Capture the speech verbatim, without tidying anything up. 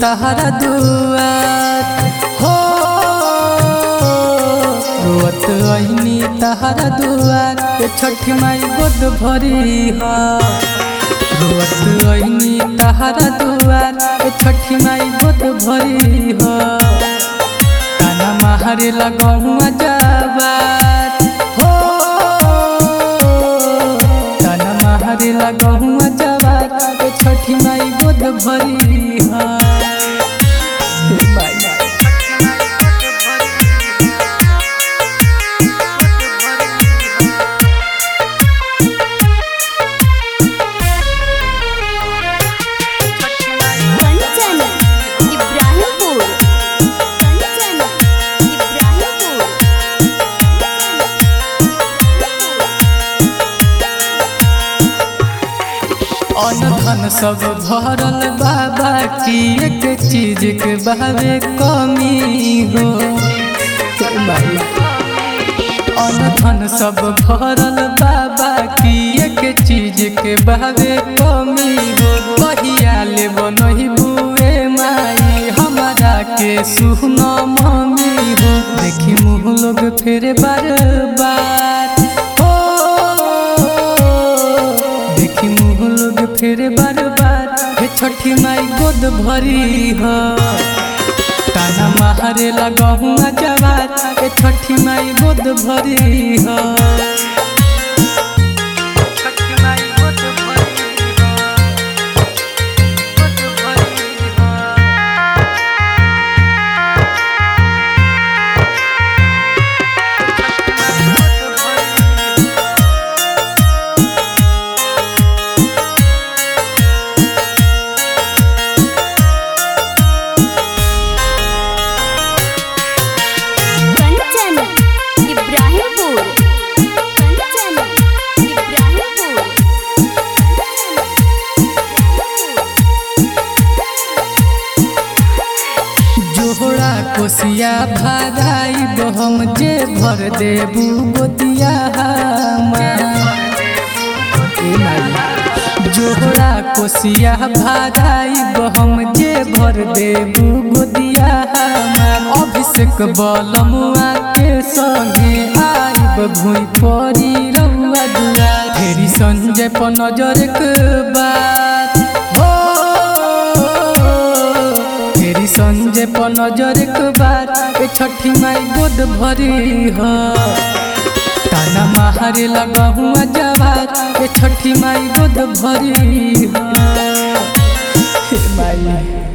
तहरा दुआर हो रोवत आईनी तहरा दुआर ए छठी माई गोद भरी हो रोवत आईनी तहरा दुआर ए छठी माई गोद भरी हो ताना मारे लगहुआ जवार हो ताना मारे लगहुआ जवार ए छठी माई गोद भरी हो अन्न धन सब भरल बाबा की एक चीज के बहवे कमी हो अन्न धन सब भरल बाबा की एक चीज के बहवे कमी हो कहिया ले बनही बुए माई हमारा के सुना मम्मी हो देखी मुँह लोग फेरे बार बार फिर बार बार हे छठी माई गोद भरी हो ताना मारे लगहुआ जवार हे छठी माई गोद भरी हो जोहरा कोसिया भराई हम जे भर देबू गोदिया जोहरा कोसिया भराई हम जे भर देबू गोदिया अभिषेक बलमुआ के संगे आइब भूई परी रउआ दुआ फेरी संजय पर नजर के बात संजय पर नजर एक बार ए छठी माई गोद भरी हो ताना मारे लगहुआ जवार ए छठी माई गोद भरी हो माई।